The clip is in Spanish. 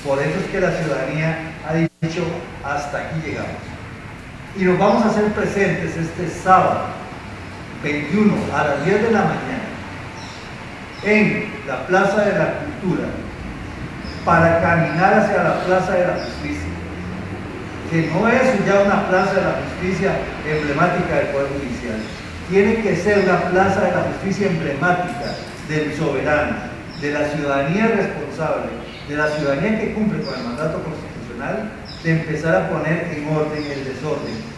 Por eso es que la ciudadanía ha dicho, hasta aquí llegamos. Y nos vamos a hacer presentes este sábado 21 a las 10 de la mañana en la Plaza de la Cultura para caminar hacia la Plaza de la Justicia, que no es ya una Plaza de la Justicia emblemática del Poder Judicial, tiene que ser una Plaza de la Justicia emblemática del soberano, de la ciudadanía responsable, de la ciudadanía que cumple con el mandato constitucional, de empezar a poner en orden el desorden.